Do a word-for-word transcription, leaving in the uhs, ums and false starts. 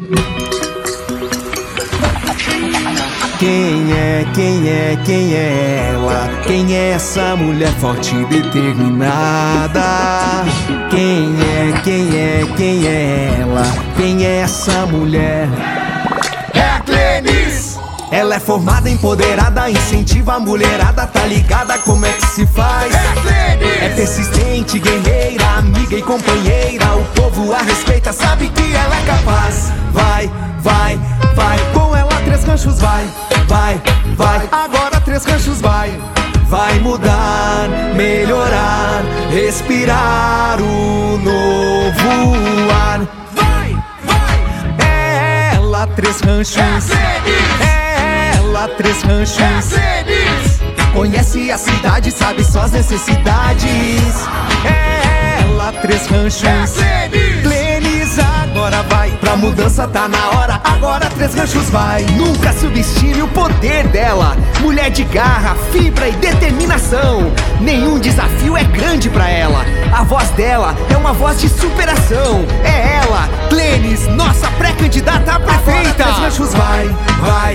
Quem é, quem é, quem é ela? Quem é essa mulher forte e determinada? Quem é, quem é, quem é ela? Quem é essa mulher? É a Clenis! Ela é formada, empoderada, incentiva a mulherada. Tá ligada como é que se faz? É a Clenis! É persistente, guerreira, amiga e companheira. O povo a respeita, sabe que ela é capaz. Vai, vai, vai, com ela Três Ranchos vai, vai, vai. Agora Três Ranchos vai. Vai mudar, melhorar, respirar o novo ar. Vai, vai! É ela, Três Ranchos. É ela, Três Ranchos. É Clenis! Conhece a cidade, sabe suas necessidades. É ela, Três Ranchos. É Clenis! Clenis agora vai. Pra mudança tá na hora, agora Três Ranchos vai. Nunca subestime o poder dela. Mulher de garra, fibra e determinação. Nenhum desafio é grande pra ela. A voz dela é uma voz de superação. É ela, Clenis, nossa pré-candidata a prefeita. Agora Três Ranchos vai, vai.